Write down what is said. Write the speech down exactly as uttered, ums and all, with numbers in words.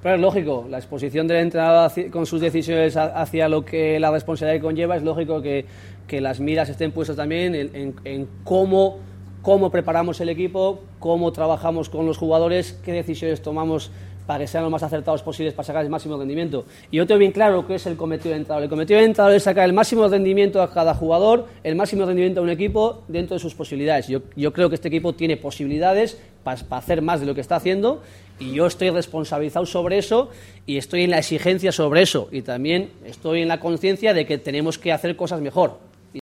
Pero es lógico, la exposición del entrenador con sus decisiones hacia lo que la responsabilidad que conlleva, es lógico que, que las miras estén puestas también en, en, en cómo, cómo preparamos el equipo, cómo trabajamos con los jugadores, qué decisiones tomamos para que sean lo más acertados posibles para sacar el máximo rendimiento. Y yo tengo bien claro lo que es el cometido del entrenador. El cometido del entrenador es sacar el máximo rendimiento a cada jugador, el máximo rendimiento a un equipo dentro de sus posibilidades. Yo, yo creo que este equipo tiene posibilidades para, para hacer más de lo que está haciendo, y yo estoy responsabilizado sobre eso y estoy en la exigencia sobre eso, y también estoy en la conciencia de que tenemos que hacer cosas mejor.